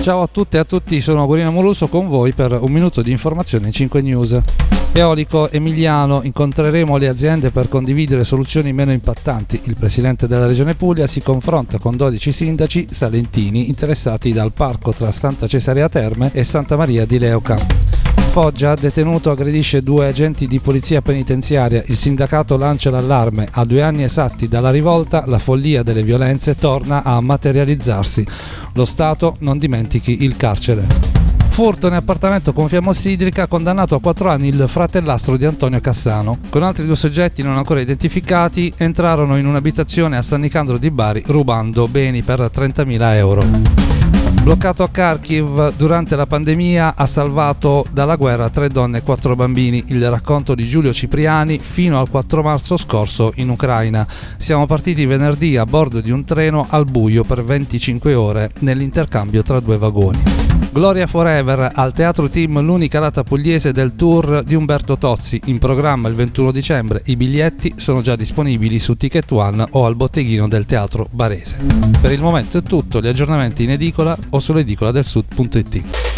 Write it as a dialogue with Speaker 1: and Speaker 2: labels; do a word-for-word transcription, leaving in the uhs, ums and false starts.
Speaker 1: Ciao a tutte e a tutti, sono Guarino Moluso con voi per un minuto di informazione in cinque News. Eolico Emiliano, incontreremo le aziende per condividere soluzioni meno impattanti. Il presidente della Regione Puglia si confronta con dodici sindaci salentini interessati dal parco tra Santa Cesarea Terme e Santa Maria di Leuca. Foggia, detenuto aggredisce due agenti di polizia penitenziaria. Il sindacato lancia l'allarme. A due anni esatti dalla rivolta, la follia delle violenze torna a materializzarsi. Lo Stato non dimentichi il carcere. Furto in appartamento con fiamma ossidrica, condannato a quattro anni il fratellastro di Antonio Cassano. Con altri due soggetti non ancora identificati, entrarono in un'abitazione a San Nicandro di Bari rubando beni per trentamila euro. Bloccato a Kharkiv durante la pandemia, ha salvato dalla guerra tre donne e quattro bambini. Il racconto di Giulio Cipriani fino al quattro marzo scorso in Ucraina. Siamo partiti venerdì a bordo di un treno al buio per venticinque ore nell'intercambio tra due vagoni. Gloria Forever, al Teatro Team, l'unica data pugliese del tour di Umberto Tozzi, in programma il ventuno dicembre. I biglietti sono già disponibili su Ticket One o al botteghino del Teatro Barese. Per il momento è tutto, gli aggiornamenti in edicola o sull'edicola del sud punto it.